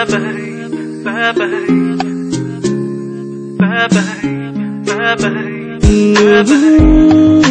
bye bye, bye bye, bye bye, bye bye, bye bye.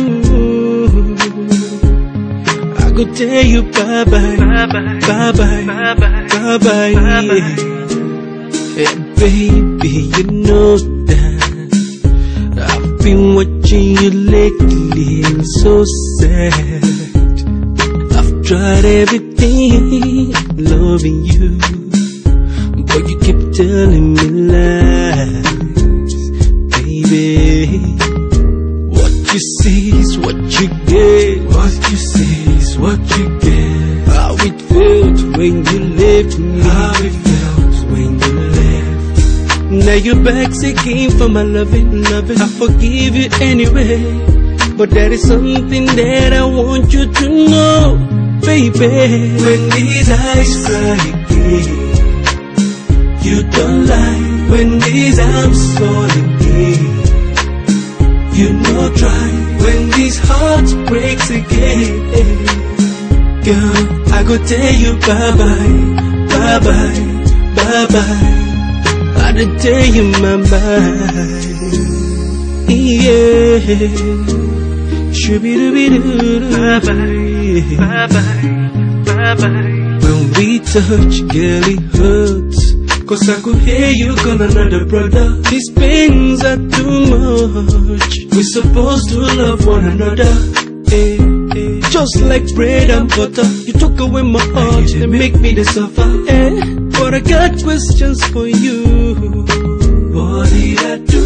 I could tell you bye bye, bye bye, bye bye, bye bye, bye bye. Hey baby, you know that I've been watching you lately and so sad. I've tried everything, loving you, but you keep telling me lies, baby. What you see is what you get. What you see is what you get. How it felt when you left me. How it felt when you left. Now you're back seeking for my loving, loving. I forgive you anyway, but there is something that I want you to know, baby. When these eyes cry again, you don't lie. When these arms fall again, you know try. When these hearts breaks again, girl, I go tell you bye bye, bye bye, bye bye. I done tell you my mind, yeah. Shoo-be-doo-be-doo-doo. Bye bye, bye bye, bye bye. When we touch, girl, it hurts, 'cause I could hear you call another brother. These pains are too much. We're supposed to love one another, eh, eh. Just like bread and butter. You took away my heart and make me the suffer, eh. But I got questions for you. What did I do?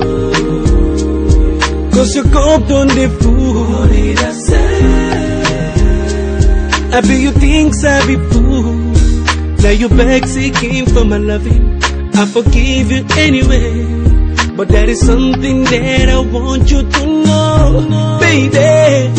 'Cause you coped on the fool. What did I say? I be you things I be fool. Now you're back seeking for my loving. I forgive you anyway, but there is something that I want you to know, baby.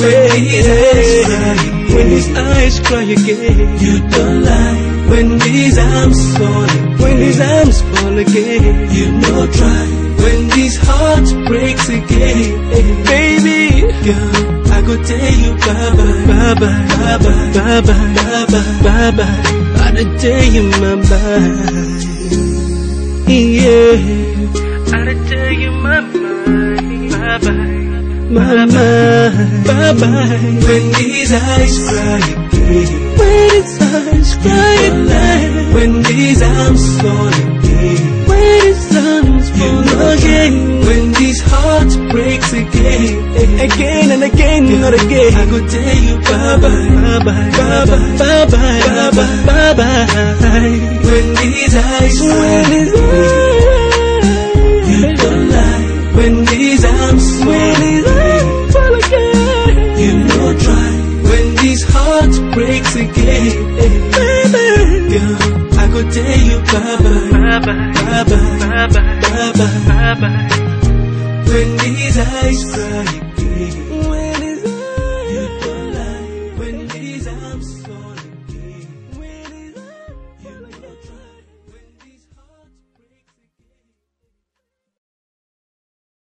When these eyes cry again, you don't lie. When these arms fall again, when these arms fall again, you know try. When these hearts breaks again, baby, girl, I go tell you bye bye, bye bye, bye bye, bye bye, bye bye, bye bye. I done tell you my mind, yeah. I done tell you my mind, bye bye, my mind, bye bye. When these eyes cry again, when these eyes cry again, when these arms fall again, when these arms fall again, when these hearts breaks again, again and again, not again. I go tell you bye bye, bye bye, bye bye, bye bye, bye bye, bye bye. When these eyes cry again, you don't lie. When these arms fall again, you know try. When these hearts breaks again, baby, girl, I go tell you bye bye, bye bye, bye bye, bye bye, bye bye, bye bye. When these eyes cry again.